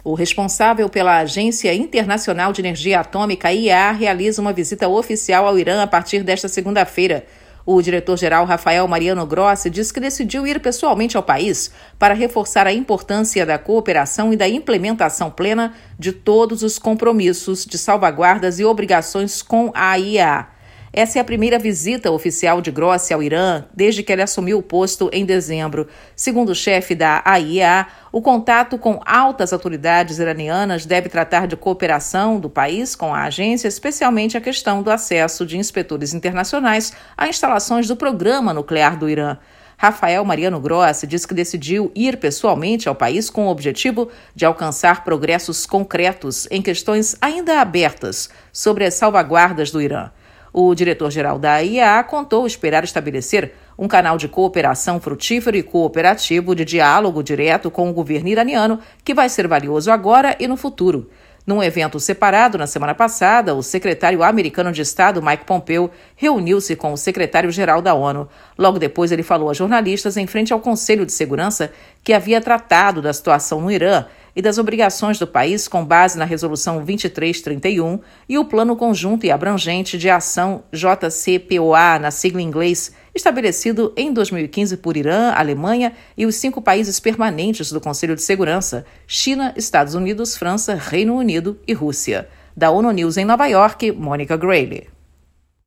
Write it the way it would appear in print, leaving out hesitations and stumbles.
O responsável pela Agência Internacional de Energia Atômica, IEA, realiza uma visita oficial ao Irã a partir desta segunda-feira. O diretor-geral Rafael Mariano Grossi diz que decidiu ir pessoalmente ao país para reforçar a importância da cooperação e da implementação plena de todos os compromissos de salvaguardas e obrigações com a IEA. Essa é a primeira visita oficial de Grossi ao Irã desde que ele assumiu o posto em dezembro. Segundo o chefe da AIEA, o contato com altas autoridades iranianas deve tratar de cooperação do país com a agência, especialmente a questão do acesso de inspetores internacionais a instalações do programa nuclear do Irã. Rafael Mariano Grossi diz que decidiu ir pessoalmente ao país com o objetivo de alcançar progressos concretos em questões ainda abertas sobre as salvaguardas do Irã. O diretor-geral da IEA contou esperar estabelecer um canal de cooperação frutífero e cooperativo de diálogo direto com o governo iraniano, que vai ser valioso agora e no futuro. Num evento separado na semana passada, o secretário americano de Estado, Mike Pompeo, reuniu-se com o secretário-geral da ONU. Logo depois, ele falou a jornalistas em frente ao Conselho de Segurança que havia tratado da situação no Irã e das obrigações do país com base na Resolução 2331 e o Plano Conjunto e Abrangente de Ação JCPOA, na sigla em inglês, estabelecido em 2015 por Irã, Alemanha e os 5 países permanentes do Conselho de Segurança: China, Estados Unidos, França, Reino Unido e Rússia. Da ONU News em Nova York, Mônica Grayle.